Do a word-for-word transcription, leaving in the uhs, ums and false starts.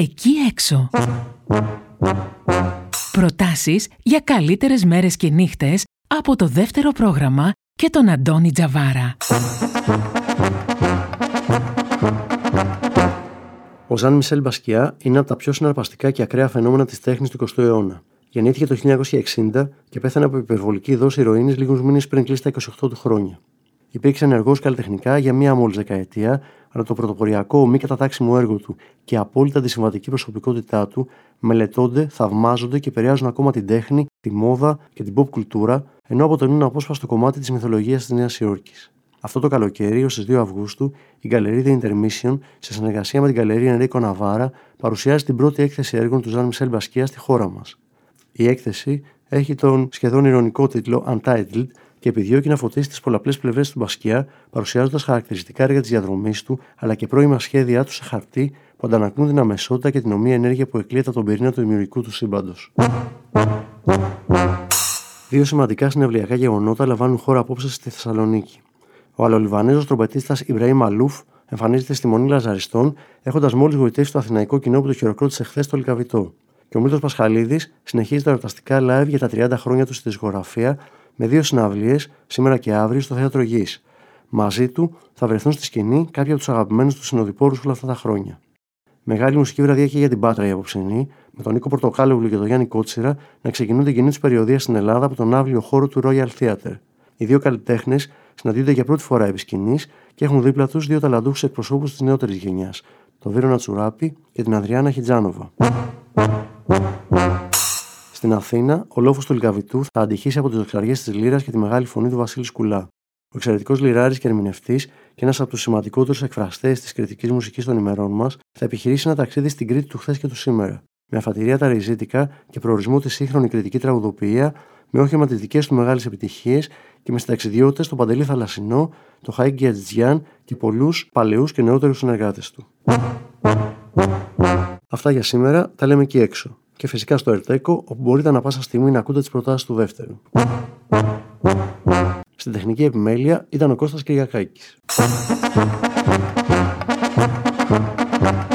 εκεί έξω. Προτάσεις για καλύτερες μέρες και νύχτες από το δεύτερο πρόγραμμα και τον Αντώνη Τζαβάρα. Ο Ζαν Μισελ Μπασκιά είναι από τα πιο συναρπαστικά και ακραία φαινόμενα της τέχνης του εικοστού αιώνα. Γεννήθηκε το χίλια εννιακόσια εξήντα και πέθανε από υπερβολική δόση ηρωίνης λίγους μήνες πριν κλείσει τα είκοσι οκτώ του χρόνια. Υπήρξε ενεργός καλλιτεχνικά για μία μόλις δεκαετία, αλλά το πρωτοποριακό μη κατατάξιμο έργο του και η απόλυτα αντισυμβατική προσωπικότητά του μελετώνται, θαυμάζονται και επηρεάζουν ακόμα την τέχνη, τη μόδα και την pop κουλτούρα, ενώ αποτελούν απόσπαστο κομμάτι της μυθολογίας της Νέας Υόρκης. Αυτό το καλοκαίρι, ως τις δύο Αυγούστου, η Γκαλερί The Intermission, σε συνεργασία με την Γκαλερί Ενρίκο Ναβάρα, παρουσιάζει την πρώτη έκθεση έργων του Ζαν Μισελ Μπασκιά στη χώρα μας. Η έκθεση έχει τον σχεδόν ειρωνικό τίτλο Untitled και επιδιώκει να φωτίσει τις πολλαπλές πλευρές του Μπασκιά, παρουσιάζοντας χαρακτηριστικά έργα της διαδρομής του, αλλά και πρώιμα σχέδιά του σε χαρτί που αντανακλούν την αμεσότητα και την ομοία ενέργεια που εκλείεται από τον πυρήνα του δημιουργικού του σύμπαντος. Δύο σημαντικά συναυλιακά γεγονότα λαμβάνουν χώρα απόψε στη Θεσσαλονίκη. Ο Αλλολιβανέζος τρομπετίστας Ιμπραήμ Μαλούφ εμφανίζεται στη Μονή Λαζαριστών, έχοντας μόλις γοητεύσει το αθηναϊκό κοινό που το χειροκρότησε χθες στο Λυκαβητό. Και ο Μίλτος Πασχαλίδης συνεχίζει τα εορταστικά live για τα τριάντα χρόνια του στη δισκογραφία με δύο συναυλίες σήμερα και αύριο στο Θέατρο Γης. Μαζί του θα βρεθούν στη σκηνή κάποιοι από τους αγαπημένους του συνοδοιπόρους όλα αυτά τα χρόνια. Μεγάλη μουσική βραδιά και για την Πάτρα η απόψινή, με τον Νίκο Πορτοκάλογλου και τον Γιάννη Κότσιρα να ξεκινούν την κοινή τους περιοδεία στην Ελλάδα από τον αύριο χώρο του Royal Theatre. Οι δύο καλλιτέχνες συναντιούνται για πρώτη φορά επί σκηνής και έχουν δίπλα τους δύο ταλαντούχους εκπροσώπους της νεότερης γενιάς, τον Βίρονα Τσουράπη και την Ανδριάννα Χιτζάνοβα. Στην Αθήνα, ο λόφος του Λυκαβητού θα αντυχήσει από τις δοξαριές της λύρας και τη μεγάλη φωνή του Βασίλη Σκουλά. Ο εξαιρετικός λυράρης και ερμηνευτής και ένας από τους σημαντικότερους εκφραστές της κριτικής μουσικής των ημερών μας θα επιχειρήσει ένα ταξίδι στην Κρήτη του χθες και του σήμερα. Με αφατηρία τα ριζίτικα και προορισμό τη σύγχρονη κριτική τραγουδοποιία, με όχημα τις δικές του μεγάλες επιτυχίες και με συνταξιδιώτες τον Παντελή Θαλασσινό, τον Χαΐκη Ατζιτζιάν και πολλούς παλαιούς και νεότερους συνεργάτες του. Αυτά για σήμερα, τα λέμε εκεί έξω. Και φυσικά στο Ερτέκο, όπου μπορείτε ανα πάσα στιγμή να ακούτε τις προτάσεις του δεύτερου. Στην τεχνική επιμέλεια ήταν ο Κώστας Κυριακάκης.